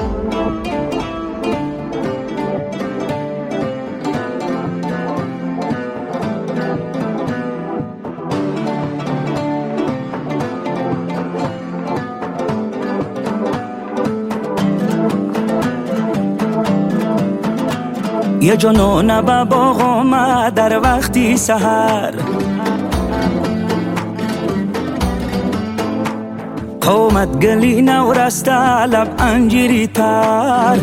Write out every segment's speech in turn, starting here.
یه جنون با باغ آمد در وقتی سحر، قومت گلی نو رسته لب انجیری تر.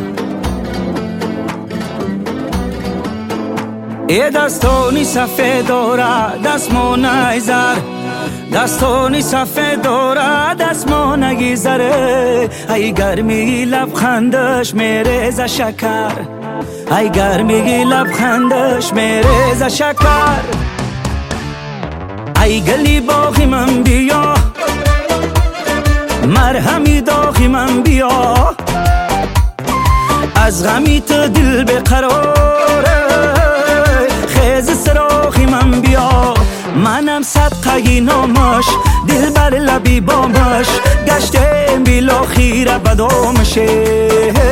یه دستانی سفید داره دستمون ایزر، دستانی سفید داره دستمون ایزره. ای گرمی لبخندش میریزه شکر، ای گرمی لبخندش میریزه شکر. ای گلی باغی من بیا، مرهمی داغی من بیا. از غمی تو دل بقراره، خیز سراغی من بیا. منم صدقه نامش، دل بر لبی بامش، گشتم بیلا خیره بدامشه.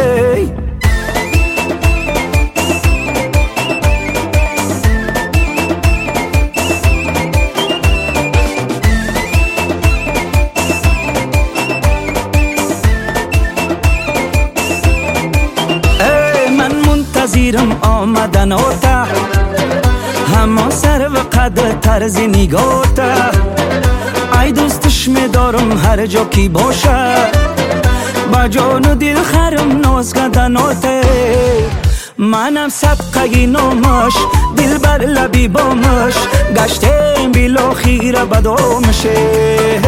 منتظرم آمدن آتا، همه سر و قد طرز نگاتا. ای دوستش میدارم هر جا کی باشه، با جان و دل خرم ناز کردن آتا. منم صدقه نامش، دل بر لبی بامش، گشتم بیلا خیره بدامشه.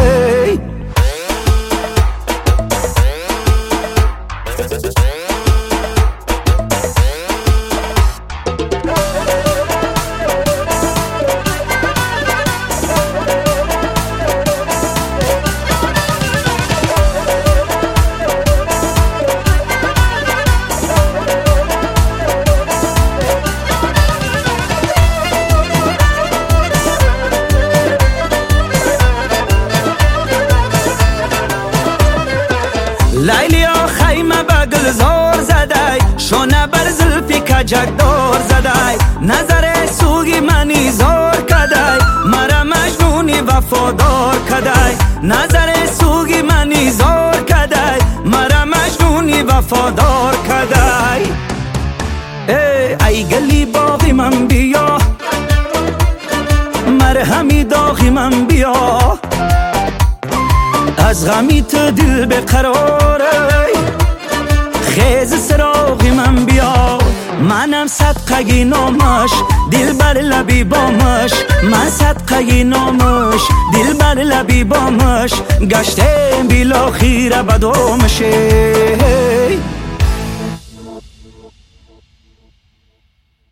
لیلی خیمه به گلزار زدای، شونه بر زلفی کجکدار زدای. نظر سوگی منی زار کدای، مرا مجنونی وفادار کدای. نظر سوگی منی زار کدای، مرا مجنونی وفادار کدای. ای گلی باغی من بیا، مرهمی داغی من بیا. از غمی تو دل بقراره، خیز سراغی من بیا. منم صدقه نامش، دل بر لبی بامش. من صدقه نامش، دل بر لبی بامش، گشتم بیلا خیره بدامشه.